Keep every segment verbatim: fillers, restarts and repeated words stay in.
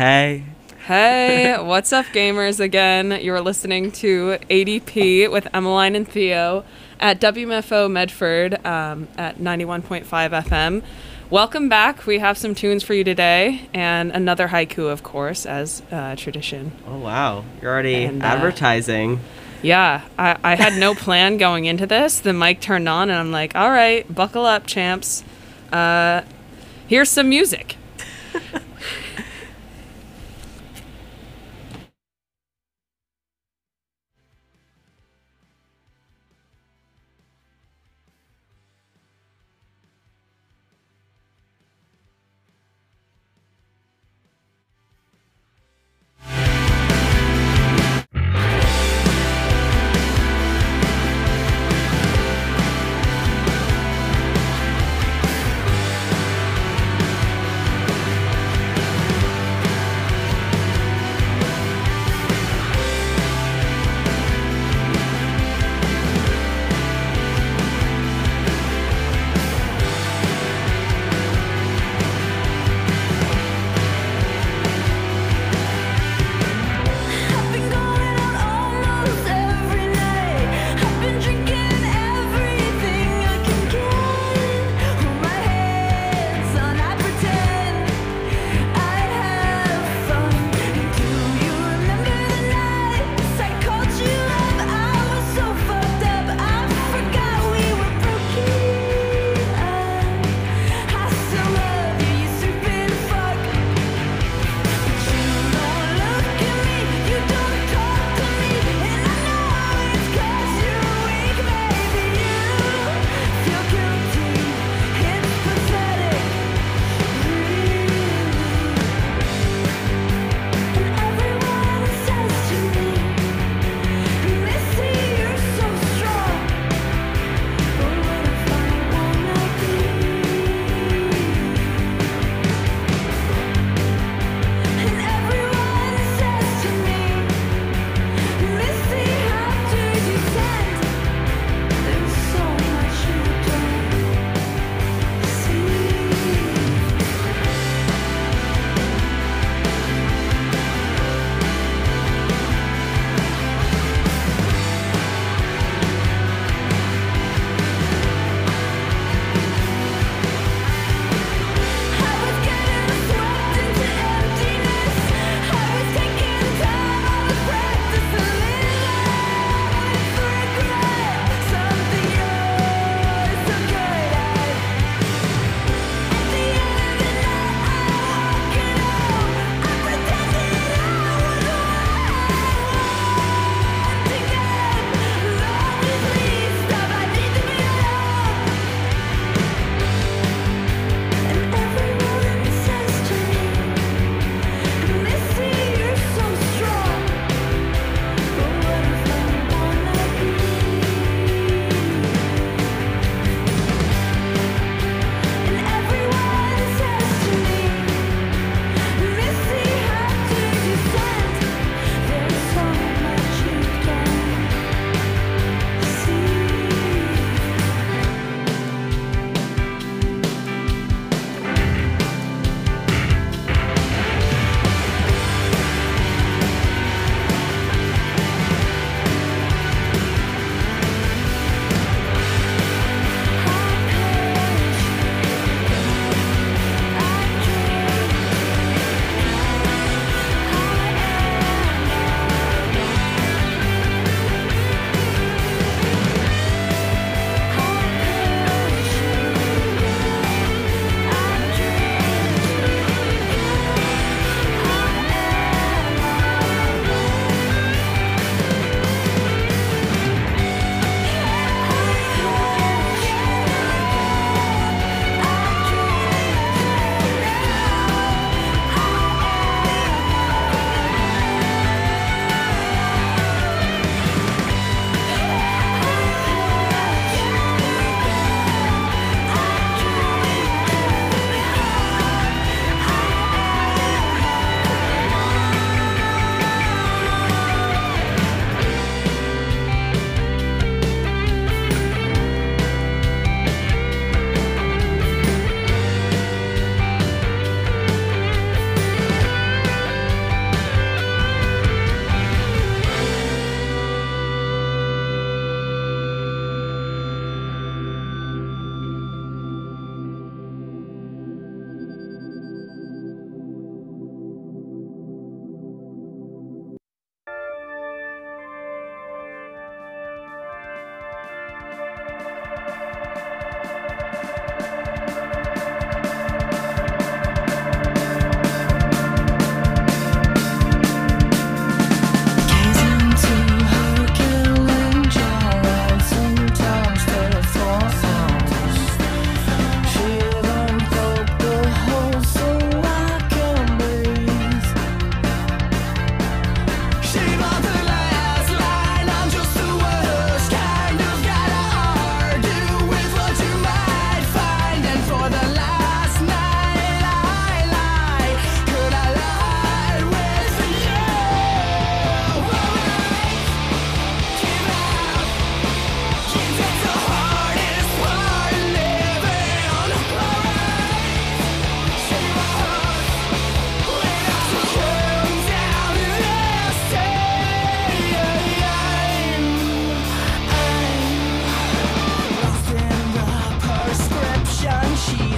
hey. Hey, what's up, gamers? Again, you're listening to A D P with Emmeline and Theo at W M F O Medford um, at ninety-one point five F M. Welcome back. We have some tunes for you today, and another haiku, of course, as uh, tradition. Oh, wow. You're already And, uh, advertising. Yeah, I, I had no plan going into this. The mic turned on, and I'm like, all right, buckle up, champs. Uh, here's some music.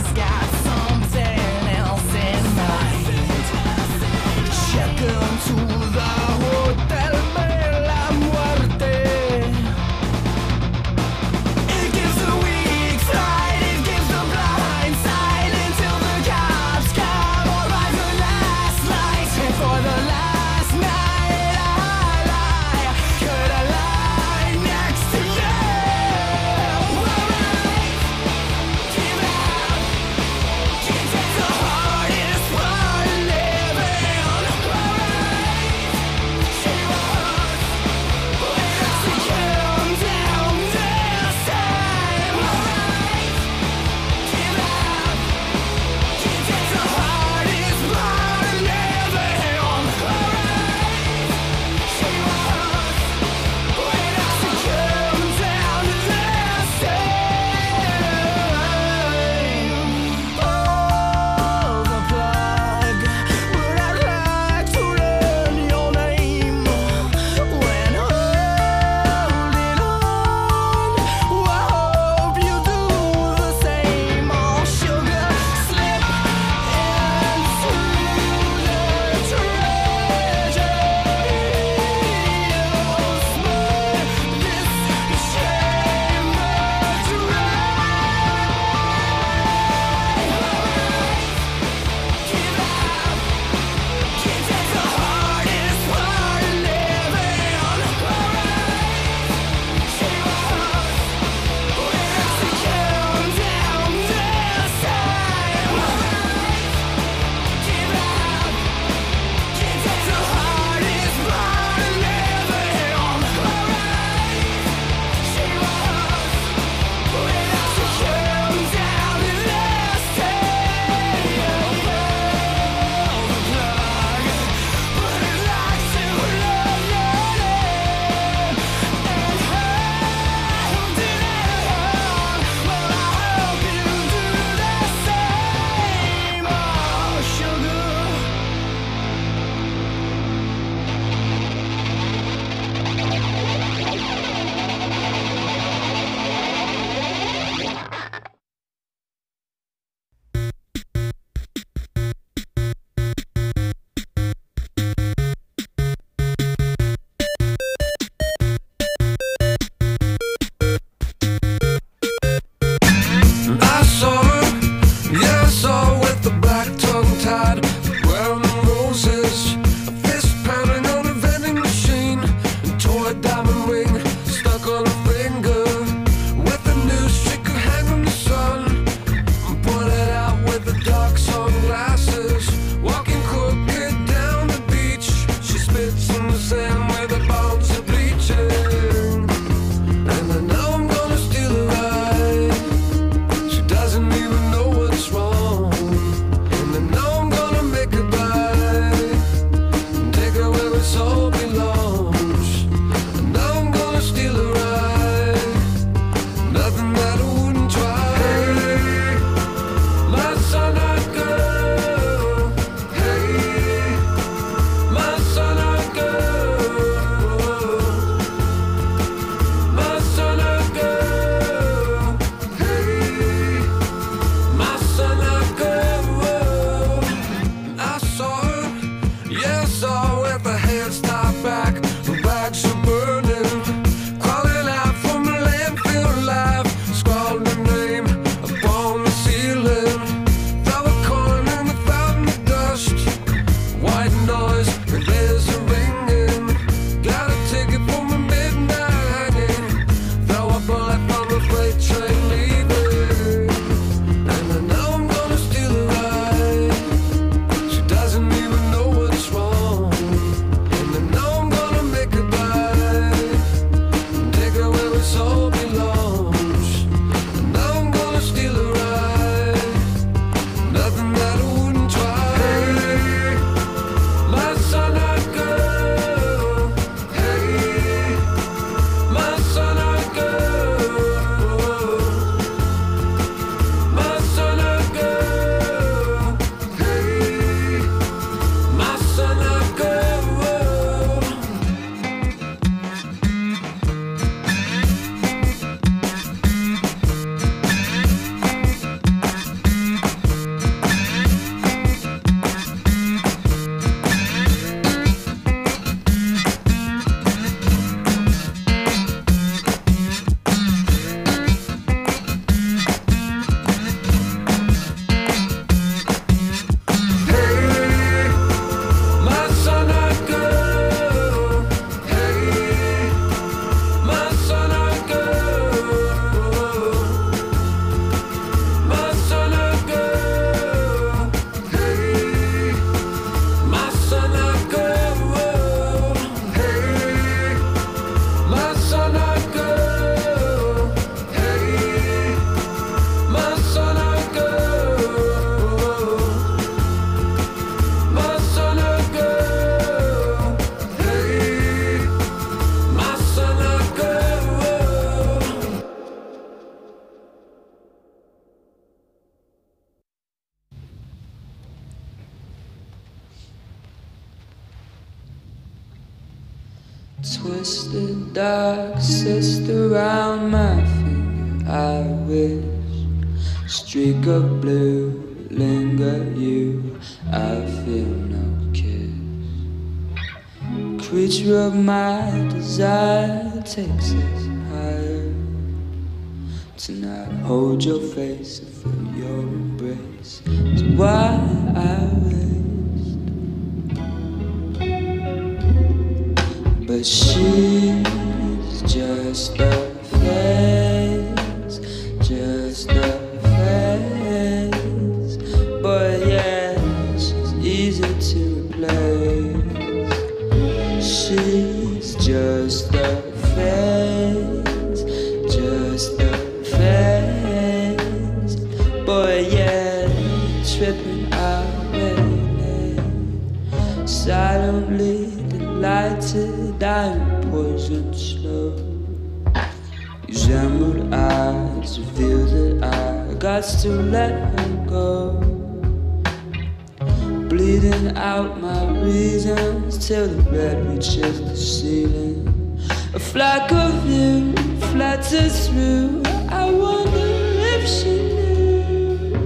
Doesn't even know what's wrong. And I know I'm gonna Twisted dark sister around my finger. I wish streak of blue linger you. I feel no kiss. Creature of my desire takes us higher. Tonight hold your face and feel your embrace. It's why I waste. But she's just a phase, just a phase. But yeah, she's easy to replace. She's just a phase, just a phase. But yeah, tripping out lately. Silently delighted, I'm poison slow. These emerald eyes reveal that I got to let her go. Bleeding out my reasons till the red reaches the ceiling. A flock of you flutters through. I wonder if she knew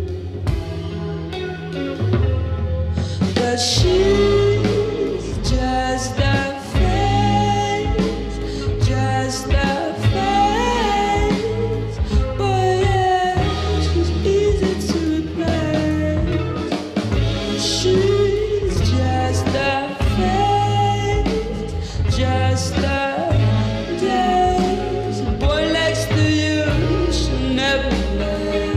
that she's just a phase, just a phase. But yeah, she's easy to replace. She's just a phase, just a days. A boy next to you should never play.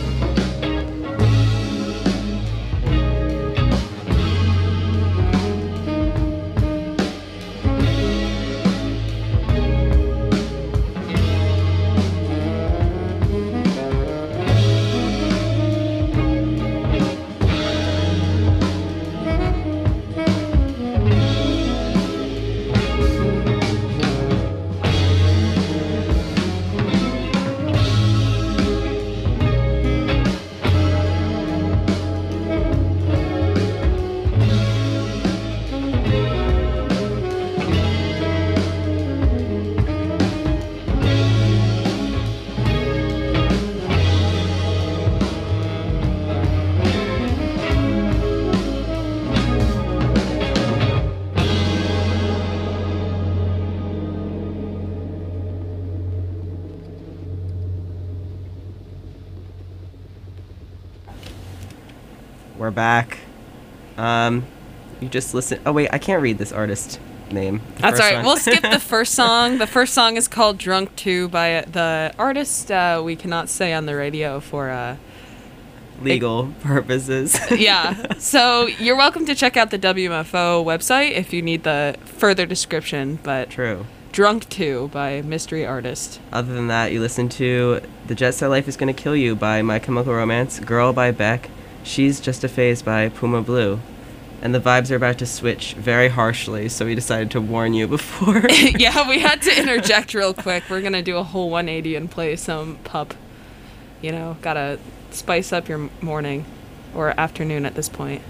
We're back. Um, you just listen. Oh wait, I can't read this artist name. The That's first all right. one. We'll skip the first song. The first song is called Drunk two by the artist uh, we cannot say on the radio for... Uh, Legal purposes. yeah. So you're welcome to check out the W M F O website if you need the further description, but True. Drunk two by Mystery Artist. Other than that, you listen to The Jet Set Life Is Gonna Kill You by My Chemical Romance, Girl by Beck, She's Just a Phase by Puma Blue. And the vibes are about to switch very harshly, so we decided to warn you before. Yeah, we had to interject real quick. We're going to do a whole one eighty and play some pup. You know, gotta spice up your morning or afternoon at this point.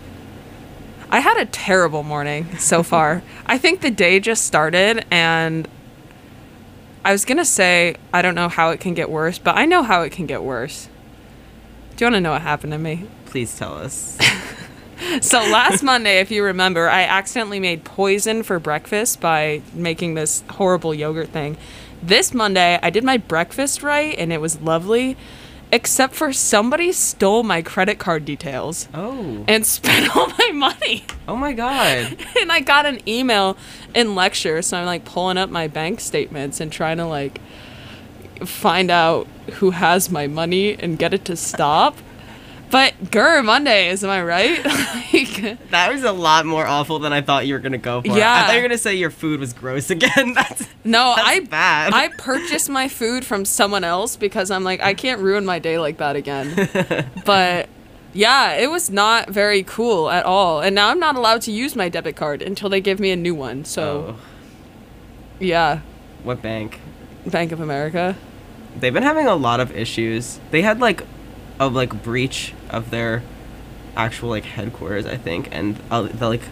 I had a terrible morning so far. I think the day just started, and I was going to say I don't know how it can get worse, but I know how it can get worse. Do you want to know what happened to me? Please tell us. So last Monday, if you remember, I accidentally made poison for breakfast by making this horrible yogurt thing. This Monday, I did my breakfast right, and it was lovely, except for somebody stole my credit card details. Oh. And spent all my money. Oh my god. And I got an email in lecture, so I'm like pulling up my bank statements and trying to like find out who has my money and get it to stop. But grr, Mondays, am I right? Like, That was a lot more awful than I thought you were gonna go for. Yeah. I thought you were gonna say your food was gross again. That's no, that's I bad. I purchased my food from someone else because I'm like, I can't ruin my day like that again. But yeah, it was not very cool at all. And now I'm not allowed to use my debit card until they give me a new one. So Oh. yeah, What bank? Bank of America. They've been having a lot of issues. They had like a like breach of their actual like headquarters, I think, and uh, the like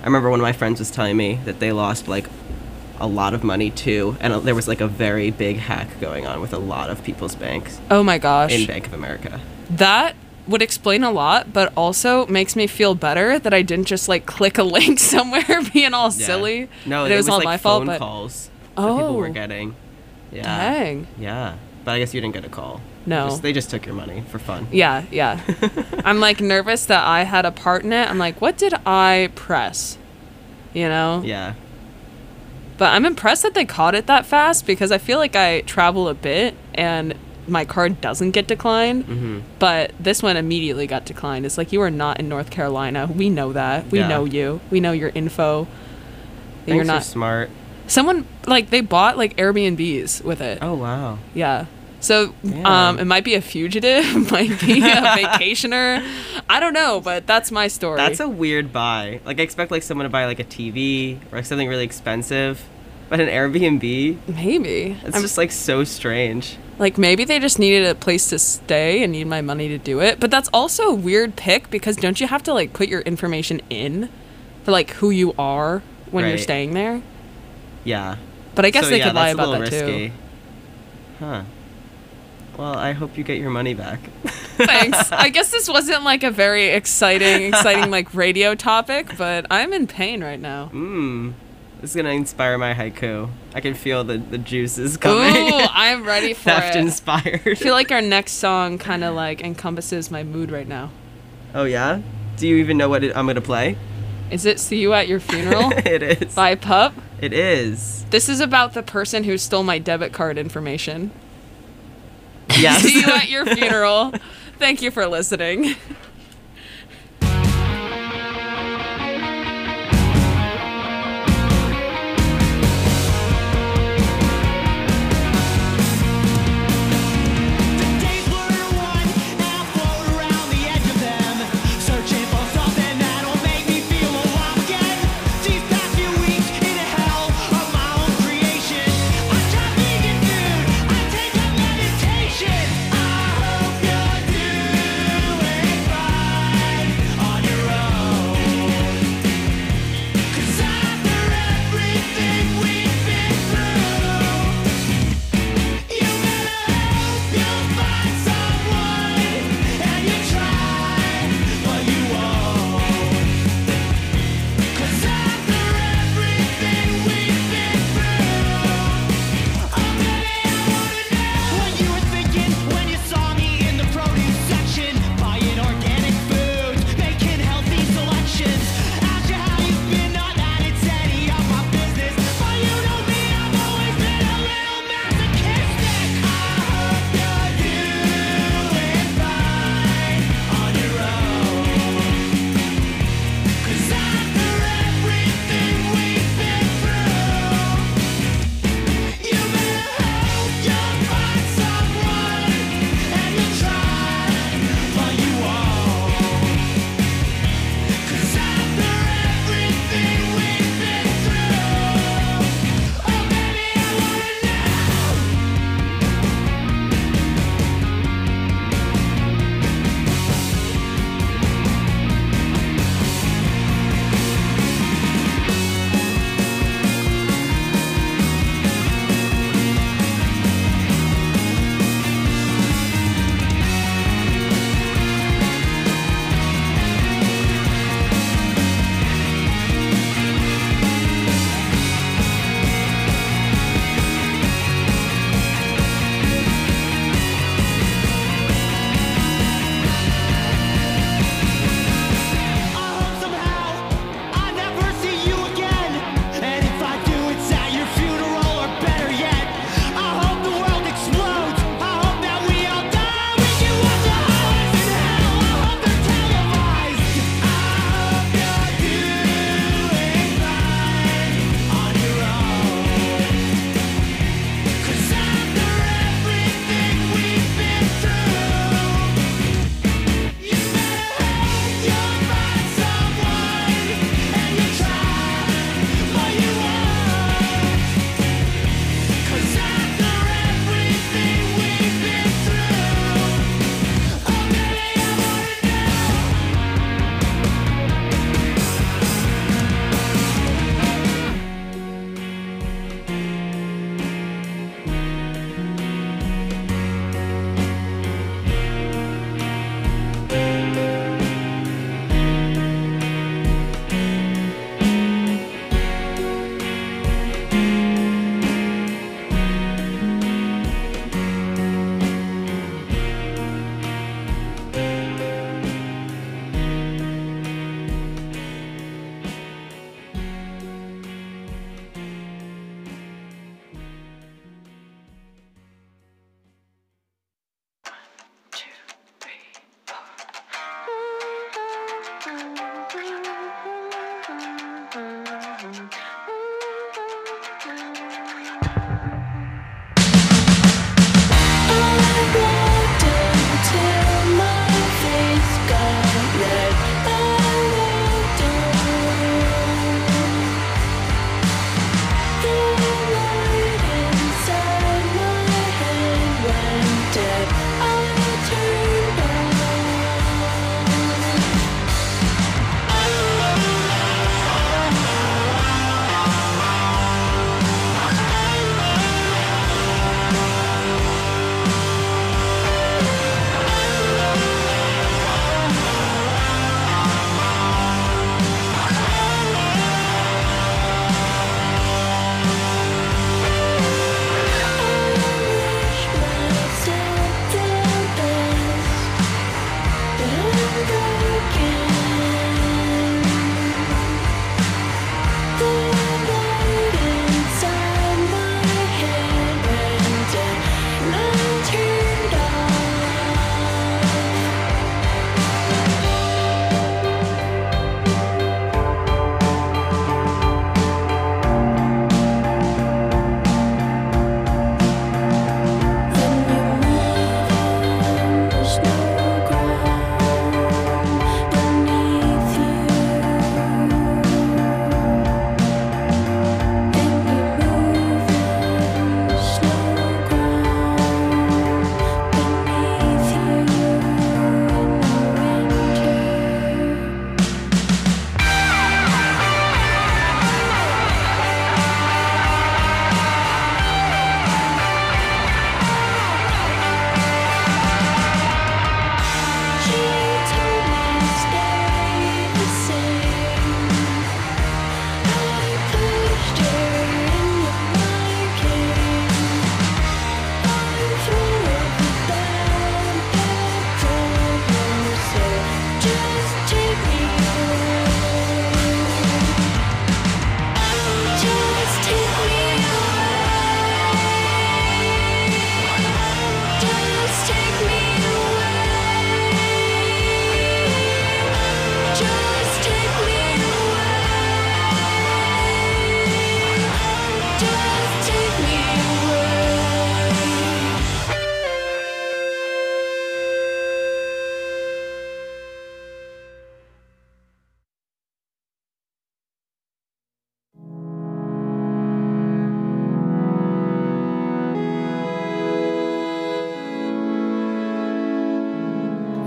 I remember one of my friends was telling me that they lost like a lot of money too, and there was like a very big hack going on with a lot of people's banks Oh my gosh. in Bank of America. That would explain a lot, but also makes me feel better that I didn't just like click a link somewhere being all Yeah. silly. No, that it it was, was all like my phone fault. But calls that people were Oh. getting. Yeah. dang. Yeah. But I guess you didn't get a call. No. Just- they just took your money for fun. Yeah, yeah. I'm like nervous that I had a part in it. I'm like, what did I press? You know? Yeah. But I'm impressed that they caught it that fast because I feel like I travel a bit and my card doesn't get declined. Mm-hmm. But this one immediately got declined. It's like, you are not in North Carolina. We know that. We Yeah. know you. We know your info. That Banks You're are not. smart. Someone, like, they bought, like, Airbnbs with it. Oh, wow. Yeah. So, Damn. um, it might be a fugitive, it might be a vacationer. I don't know, but that's my story. That's a weird buy. Like, I expect, like, someone to buy, like, a T V or like, something really expensive. But an Airbnb, Maybe. it's I'm just, like, so strange. Like, maybe they just needed a place to stay and need my money to do it. But that's also a weird pick because don't you have to, like, put your information in for, like, who you are when you're Right. staying there? Yeah. But I guess so, they yeah, could lie that's a about little that, risky. too. Huh. Well, I hope you get your money back. Thanks. I guess this wasn't, like, a very exciting, exciting, like, radio topic, but I'm in pain right now. Mmm. This is going to inspire my haiku. I can feel the, the juices coming. Ooh, I'm ready for Theft it. inspired. I feel like our next song kind of, like, encompasses my mood right now. Oh, yeah? Do you even know what it, I'm going to play? Is it See You at Your Funeral It is. by Pup? It is. This is about the person who stole my debit card information. Yes. See you at your funeral. Thank you for listening. I hope you're doing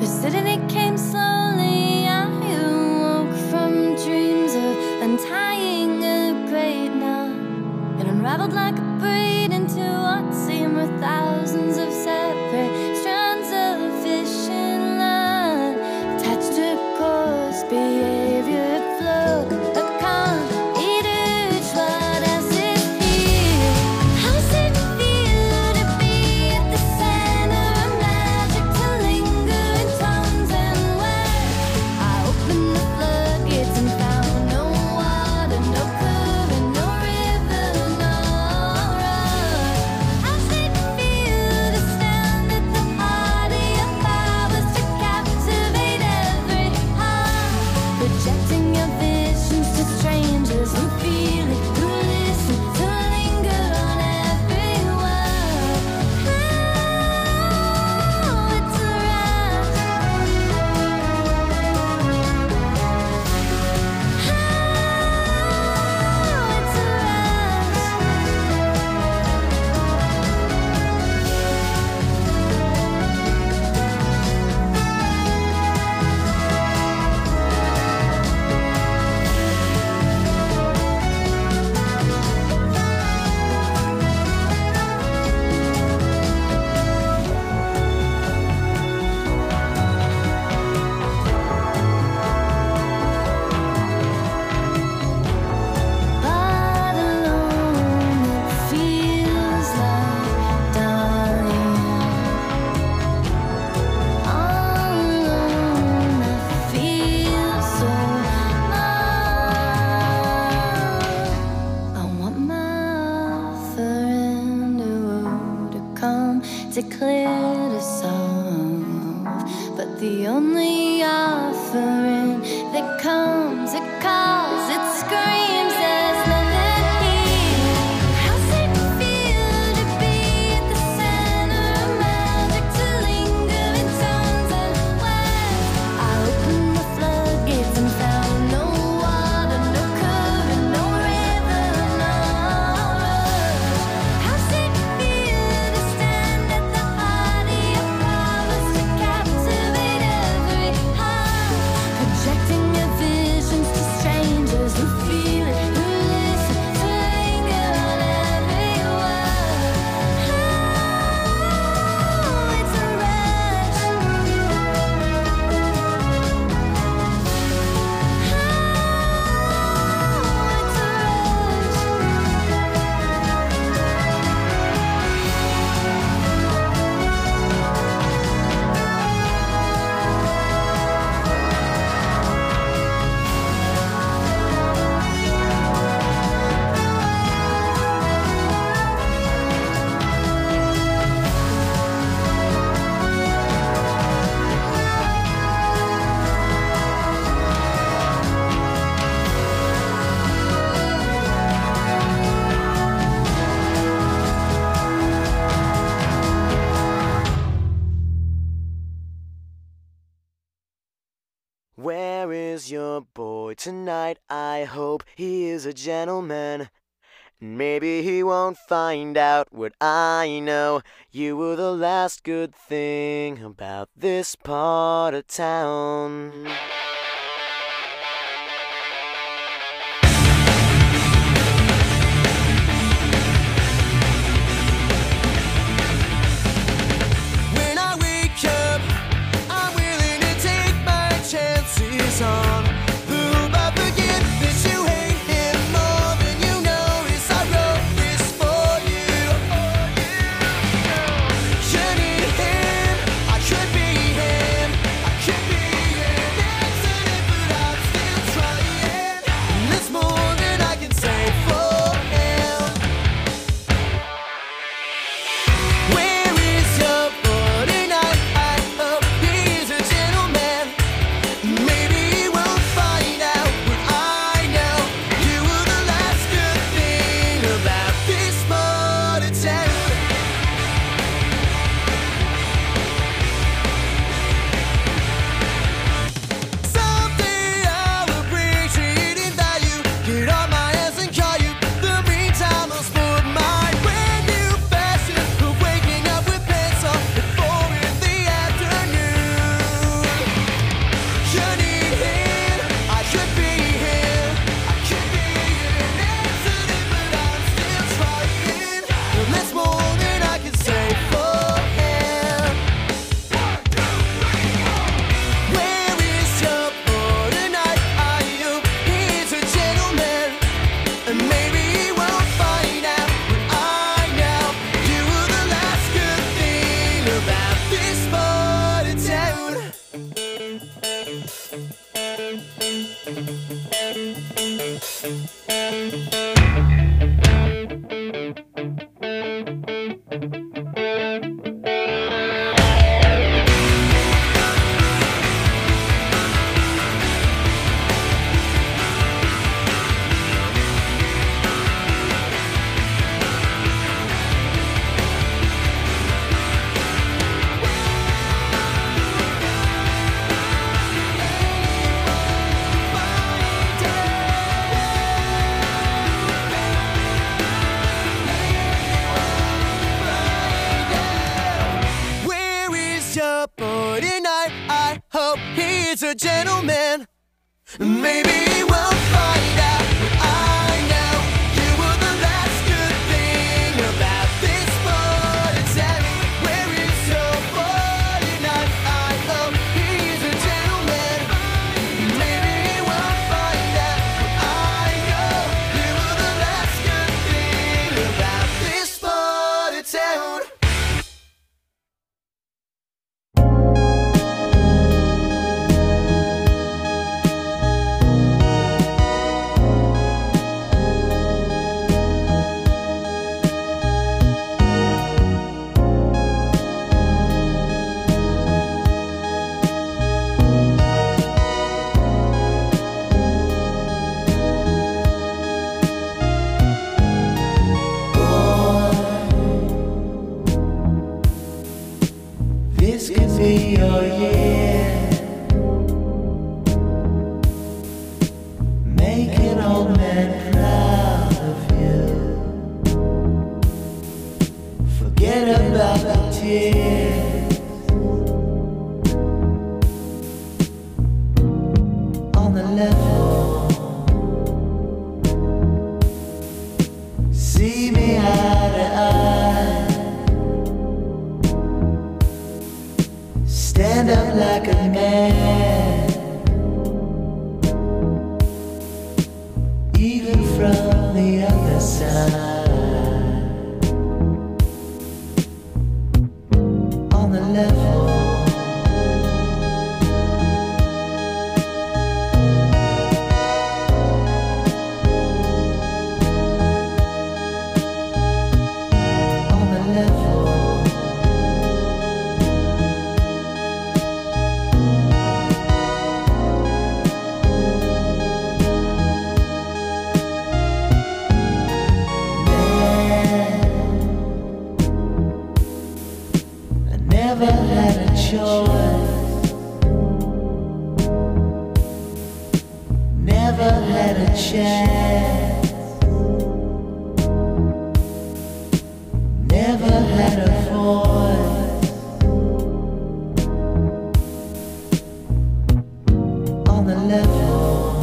Yesterday it came slowly. I awoke from dreams of untying a great knot. It unraveled like a braid into what seemed were thousands of separate strands of fishing line, attached to course behavior flow. A calm each what as it feels. How's it feel to be at the center of magic, to linger in tones and words? I opened the floodgates and found no water, no current, no river, no road. How's it feel to stand at the heart of your powers, to captivate every heart, projecting your visions to strangers who feel it, who listen, to linger on every word. Oh, it's a rush. Oh, it's a but alone it feels like dying. All alone I feel so numb. I want my offering to come to clear the solve, but the only offering that comes, it calls, it screams, there's nothing here. How's it feel to be at the center of magic, to linger in tones and words? I opened the floodgates and found no water, no current, no river, no road. How's it feel to stand at the heart of your powers, to captivate every heart, projecting your visions to strangers who feel it, who listen, to linger on every word. Oh, it's a rush. Oh, it's a Where is your boy tonight? I hope he is a gentleman. Maybe he won't find out what I know. You were the last good thing about this part of town. When I wake up, I'm willing to take my chances on whom I forget that you hate him more than you notice. I wrote this for you. You need him, I could be him, I could be him. It's hope he's a gentleman. Maybe he won't find out what I know. You were the last good thing about this party. Tell me, where is your boy tonight? I hope he's a gentleman. Maybe he won't find out what I know. You were the last good thing about this party town. This could be your year. Make an old man proud of you. Forget about the tears on the level. See me eye to eye. Stand up like a man, even from the other side. On the level, on the level. Never had a choice. Never had a chance. Never had a voice. On the level,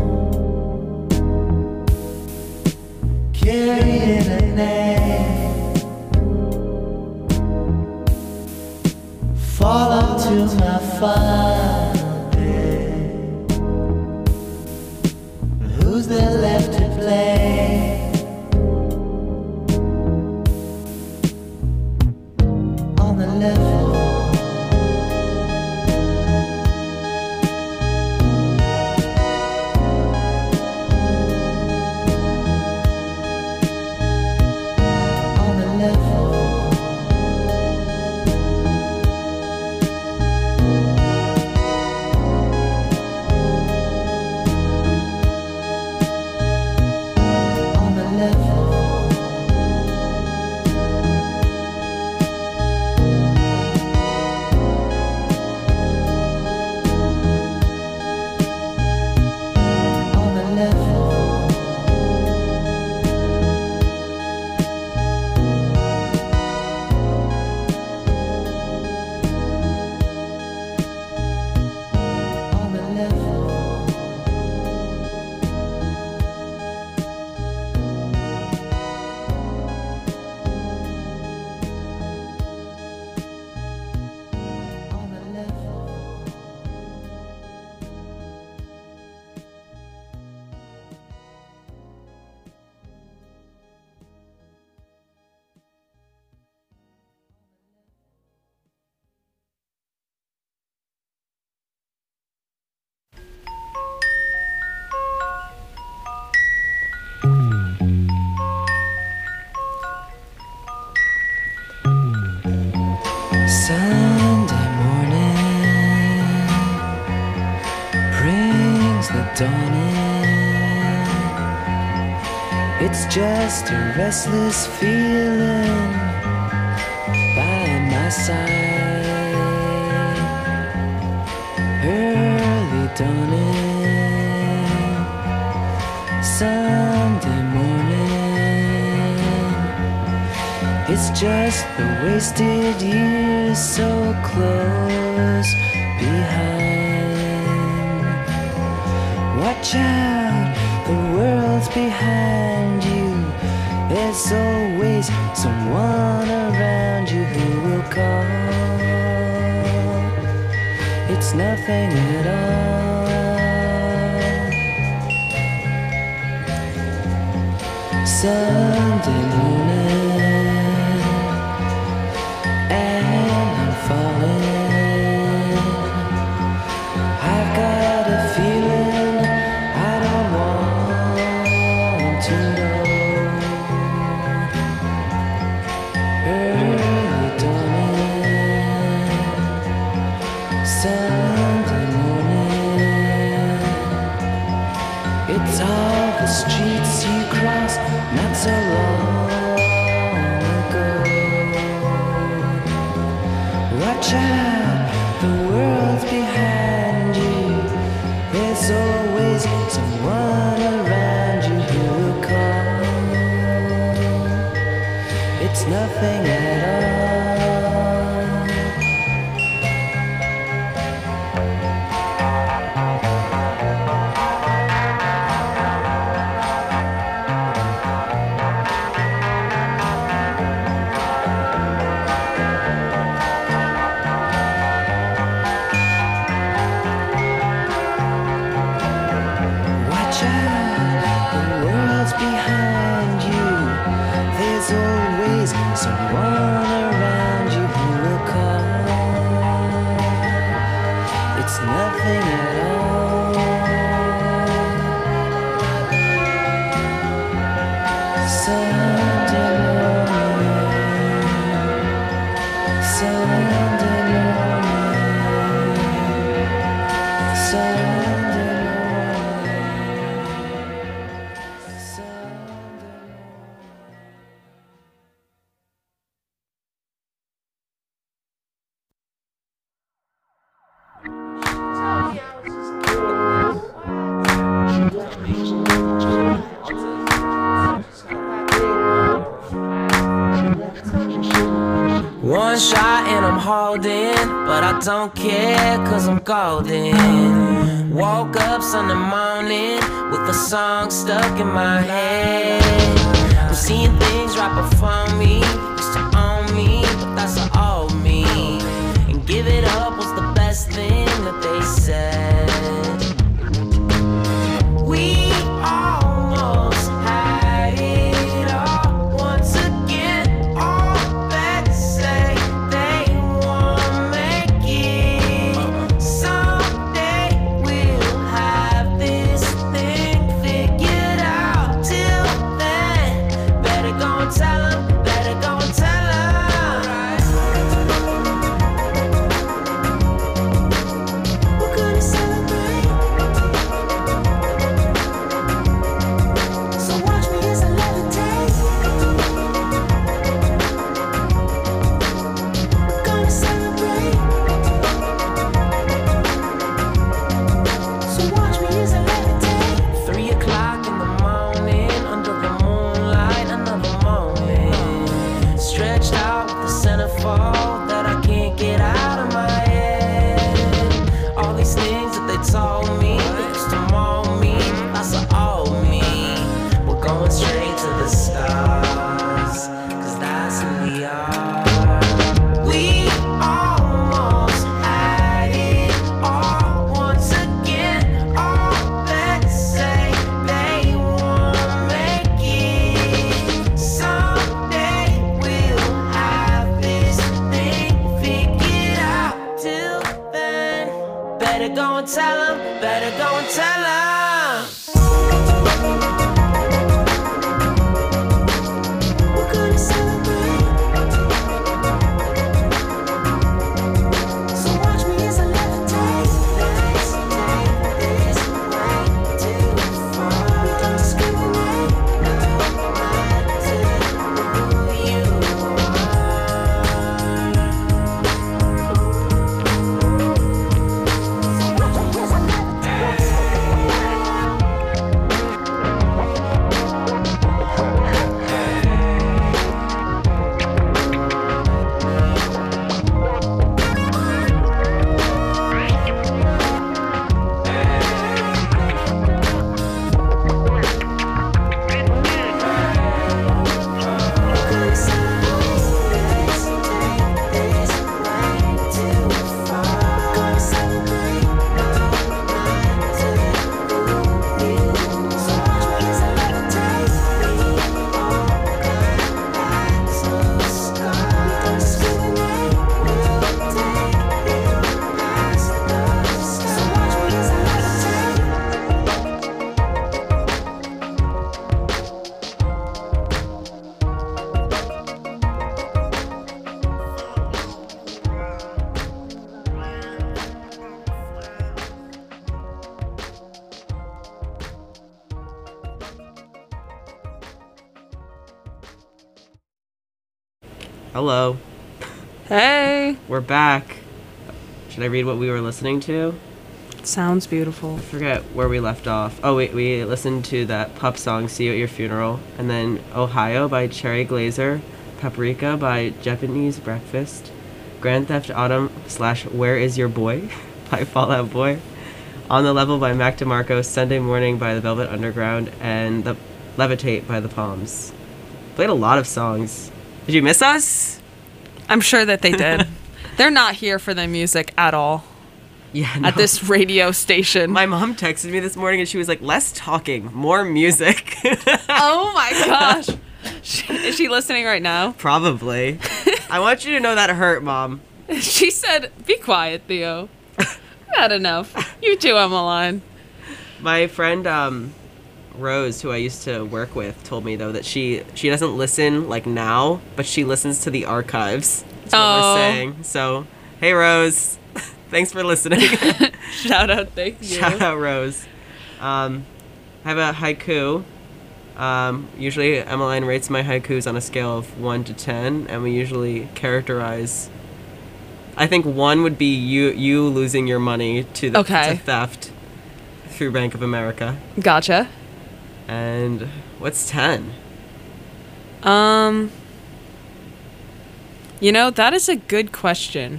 carrying a name. Fall onto my final day. Who's there left to play? On the level, on the level. Sunday morning brings the dawn in. It's just a restless feeling by my side. Early dawning, Sunday morning. It's just the wasted years so close, behind. Watch out, the world's behind you. There's always someone around you who will call. It's nothing at all. Sunday morning, and I'm falling. I've got a feeling I don't want to know. Early dawning, Sunday morning. It's all the streets you crossed not so long ago. Watch out, the world's behind you. There's always someone around you who will call. It's nothing at all. Watch out, the world's behind you. There's always someone around you who will call. It's nothing at all. Sunday morning, Sunday morning, Sunday morning, Sunday One shot and I'm holding, but I don't care cause I'm golden. Woke up Sunday morning with a song stuck in my head. I'm seeing things right before me, used to own me, but that's an old me. And give it up was the best thing that they said. We almost had it all once again. All bets say they won't make it. Someday we'll have this thing figured out. Till then, better go and tell them, better go and tell them. We're gonna celebrate. So watch me as I levitate. Gonna celebrate. So watch me as I levitate. Three o'clock in the morning, under the moonlight, another moment. Stretched out with the centerfold that I can't get out of my head. All these things that they told me, they used to mold me, that's an old me. We're going straight to the stars, cause that's who we are. We almost had it all once again. All bets say they won't make it. Someday we'll have this thing figured out. Till then, better go and tell them, better go and tell them. We're gonna celebrate. So watch me as I levitate. Let's take this way too far. We don't discriminate, no matter who you are. So watch me as I levitate. Hello. Hey. We're back. Should I read what we were listening to? Sounds beautiful. I forget where we left off. Oh, wait, we listened to that Pup song, See You at Your Funeral, and then Ohio by Cherry Glazer, Paprika by Japanese Breakfast, Grand Theft Auto slash Where Is Your Boy by Fall Out Boy, On the Level by Mac DeMarco, Sunday Morning by the Velvet Underground, and the Levitate by the Palms. Played a lot of songs. Did you miss us? I'm sure that they did. They're not here for the music at all. Yeah, no. At this radio station. My mom texted me this morning and she was like, less talking, more music. Oh my gosh. She, is she listening right now? Probably. I want you to know that hurt, Mom. She said, be quiet, Theo. Not enough. You too, Emmeline. My friend um, Rose, who I used to work with, told me, though, that she, she doesn't listen, like, now, but she listens to the archives. That's what Oh. we're saying. So, hey, Rose. Thanks for listening. Shout out, thank you. Shout out, Rose. Um, I have a haiku. Um, usually, Emmeline rates my haikus on a scale of one to ten, and we usually characterize. I think one would be you you losing your money to the Okay. to theft through Bank of America. Gotcha. And what's ten? Um, you know, that is a good question.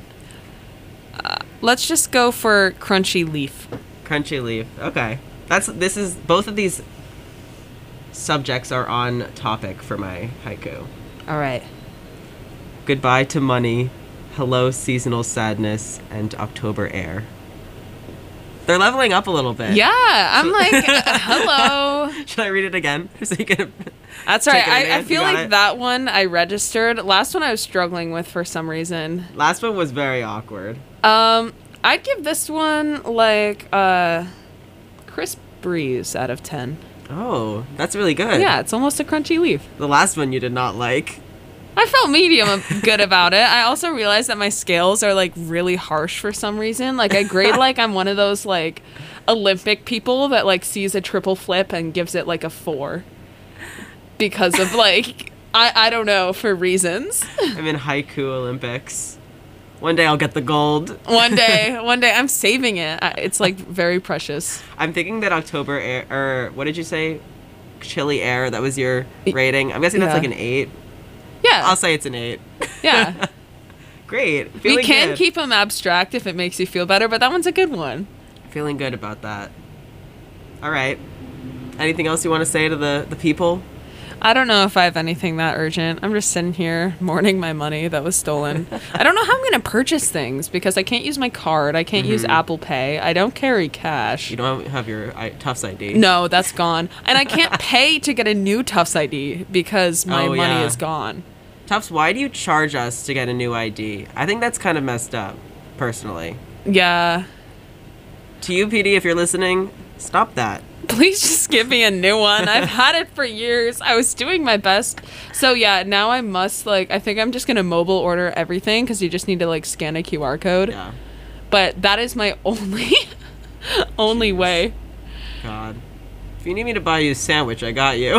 Uh, let's just go for Crunchy Leaf. Crunchy Leaf. Okay. That's this is both of these subjects are on topic for my haiku. All right. Goodbye to money, hello seasonal sadness, and October air. They're leveling up a little bit. Yeah, I'm like, uh, hello. Should I read it again? So you can. That's right. Take it in, I, I you feel got like it? that one I registered. Last one I was struggling with for some reason. Last one was very awkward. Um, I'd give this one like uh, crisp breeze out of ten. Oh, that's really good. Yeah, it's almost a Crunchy Leaf. The last one you did not like. I felt medium good about it. I also realized that my scales are like really harsh for some reason. Like I grade like I'm one of those like Olympic people that like sees a triple flip and gives it like a four because of like I I don't know, for reasons. I'm in haiku Olympics. One day I'll get the gold. One day, one day I'm saving it. I- It's like very precious. I'm thinking that October air, or what did you say? Chilly air. That was your rating. I'm guessing that's Yeah. like an eight. Yeah. I'll say it's an eight. Yeah. Great. We Feeling can good. keep them abstract if it makes you feel better, but that one's a good one. Feeling good about that. All right. Anything else you want to say to the, the people? I don't know if I have anything that urgent. I'm just sitting here mourning my money that was stolen. I don't know how I'm going to purchase things because I can't use my card. I can't use Apple Pay. I don't carry cash. You don't have your I, Tufts I D. No, that's gone. And I can't pay to get a new Tufts I D because my Oh, money yeah. is gone. Tufts, why do you charge us to get a new I D? I think that's kind of messed up, personally. Yeah. To you, P D, if you're listening, stop that. Please just give me a new one. I've had it for years. I was doing my best. So yeah, now I must like, I think I'm just going to mobile order everything because you just need to like scan a Q R code. Yeah. But that is my only, only way. God. If you need me to buy you a sandwich, I got you.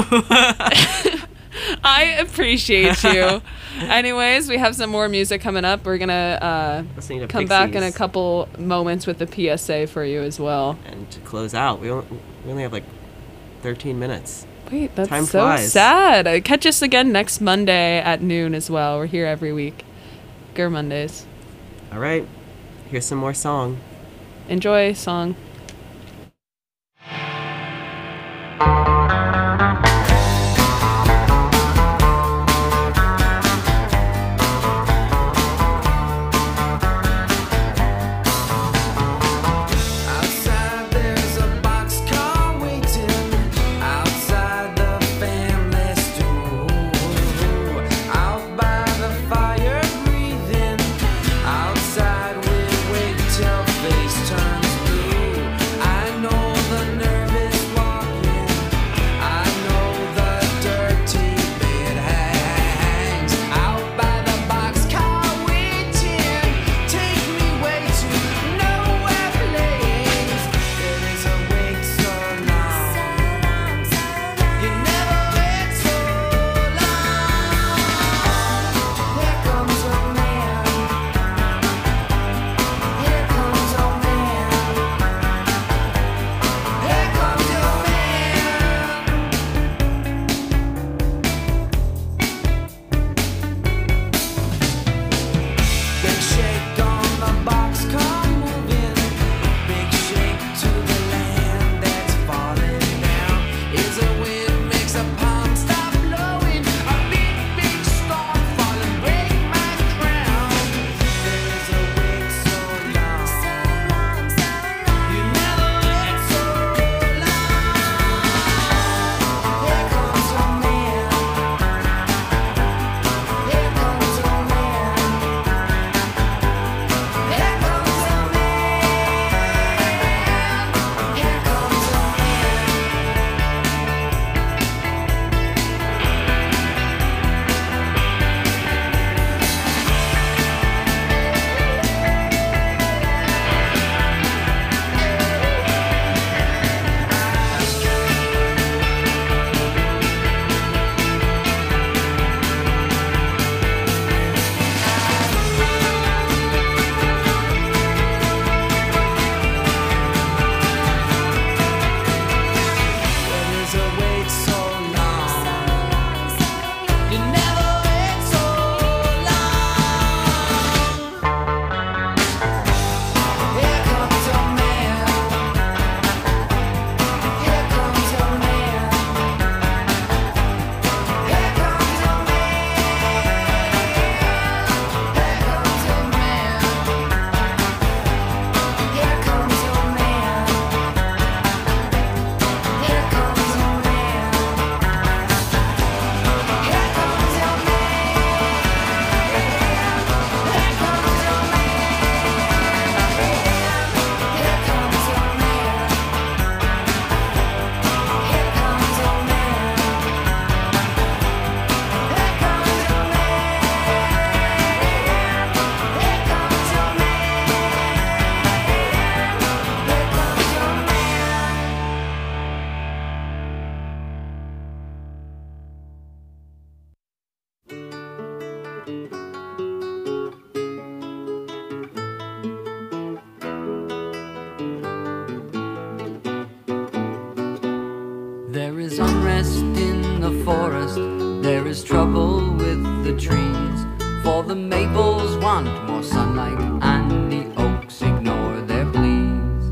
I appreciate you. Anyways, we have some more music coming up. We're going to uh, Listening to come back in a Pixies. couple moments with the P S A for you as well. And to close out, we only, we only have like thirteen minutes. Wait, that's Time so flies. sad. Uh, Catch us again next Monday at noon as well. We're here every week. Gur Mondays. All right. Here's some more song. Enjoy song. Outside there's a boxcar waiting outside the family store. Out by the fire breathing. Outside we wait till face turns blue. the forest, there is trouble with the trees. For the maples want more sunlight and the oaks ignore their pleas.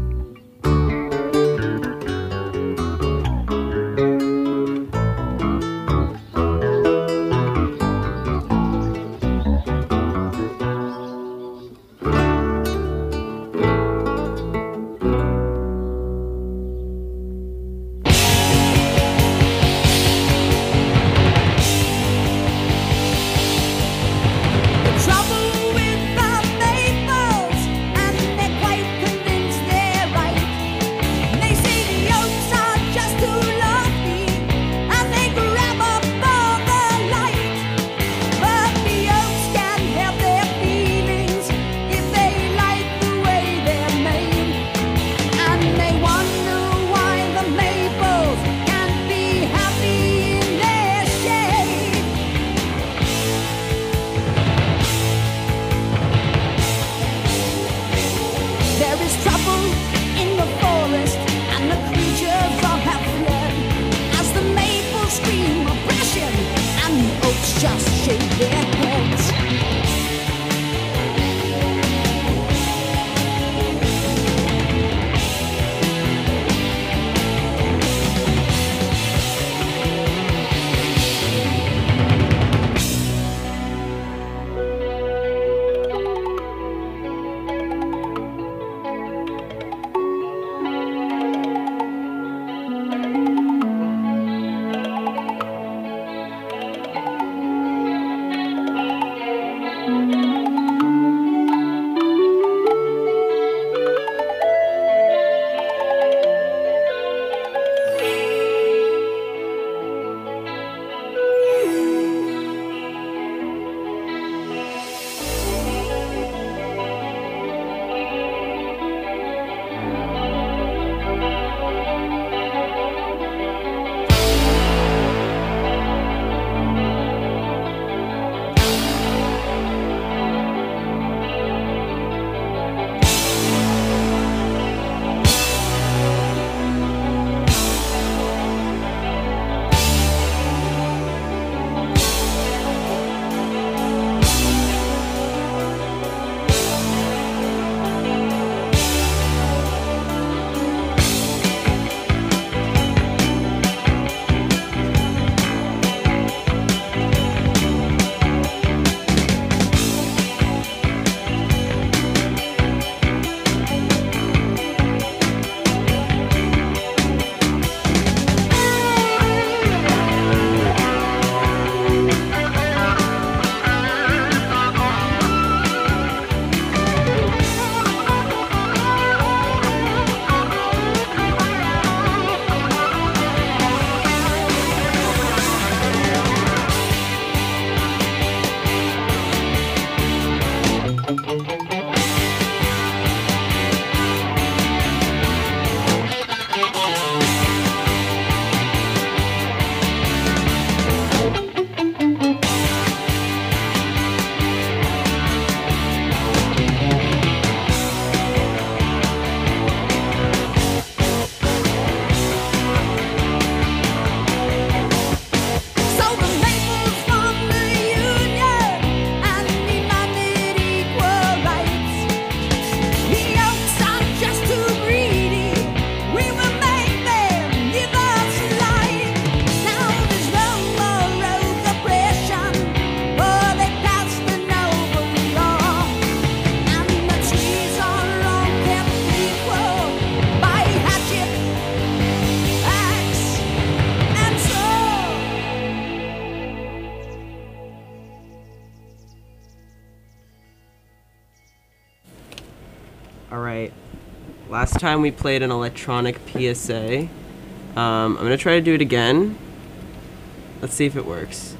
Alright, last time we played an electronic P S A. Um, I'm gonna try to do it again. Let's see if it works.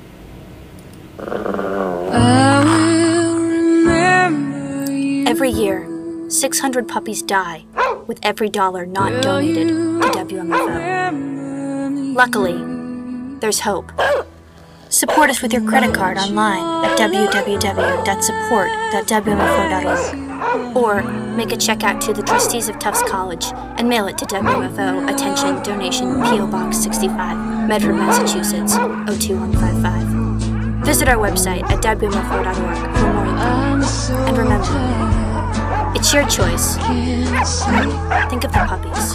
Every year, six hundred puppies die with every dollar not donated to W M F O. Luckily, there's hope. Support us with your credit card online at w w w dot support dot w m f o dot org. Or make a check out to the trustees of Tufts College and mail it to W M F O, attention, donation, P O Box sixty-five. Medford, Massachusetts, oh two one five five. Visit our website at w m f o dot org for more info. And remember, it's your choice. Think of the puppies.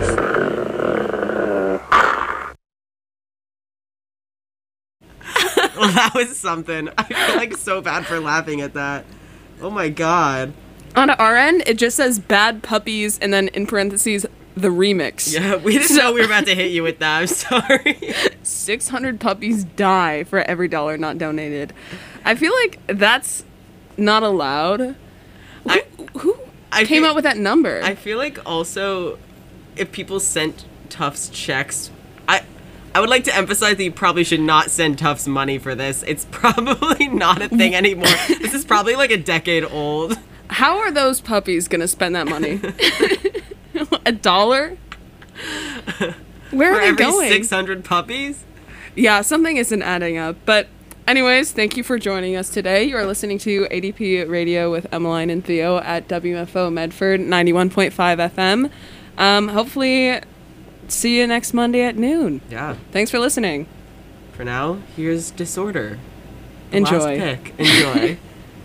Well, that was something. I feel like so bad for laughing at that. Oh my god. On our end, it just says bad puppies and then in parentheses, the remix. Yeah, we didn't know we were about to hit you with that. I'm sorry. six hundred puppies die for every dollar not donated. I feel like that's not allowed. Who, I, who I came feel, up with that number? I feel like also if people sent Tufts checks, I I would like to emphasize that you probably should not send Tufts money for this. It's probably not a thing anymore. This is probably like a decade old. How are those puppies gonna spend that money? A dollar? Where for are they every going? six hundred puppies? Yeah, something isn't adding up. But anyways, thank you for joining us today. You are listening to A D P Radio with Emmeline and Theo at W M F O Medford ninety-one point five F M. Um, hopefully, see you next Monday at noon. Yeah. Thanks for listening. For now, here's Disorder. The Enjoy. Last pick. Enjoy.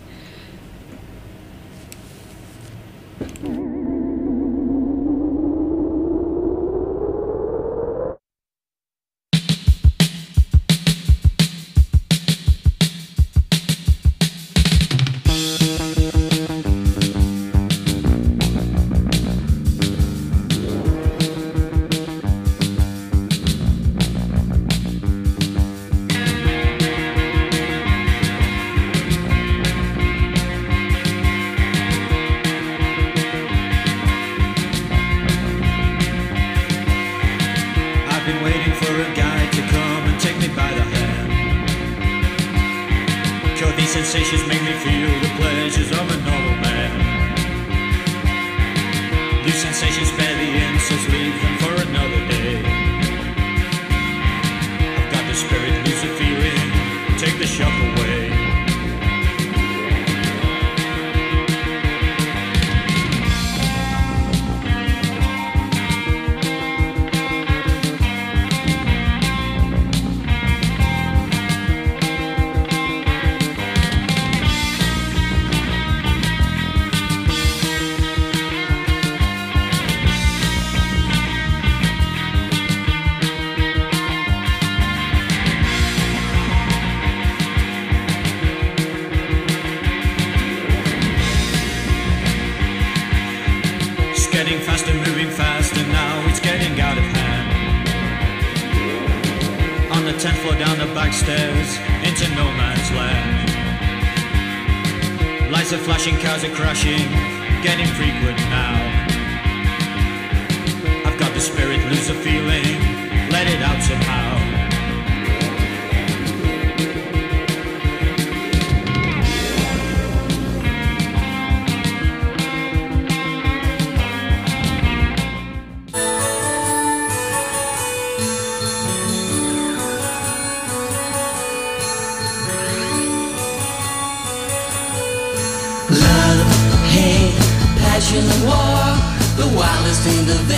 Sensations make me feel the pleasures of a normal man. These sensations spare the insults, leave them for another day. I've got the spirit, lose the feeling, take the shock away. Getting faster, moving faster, now it's getting out of hand. On the tenth floor, down the back stairs, into no man's land. Lights are flashing, cars are crashing, getting frequent now. I've got the spirit, lose the feeling, let it out somehow. Love, hate, passion, war, the wildest thing of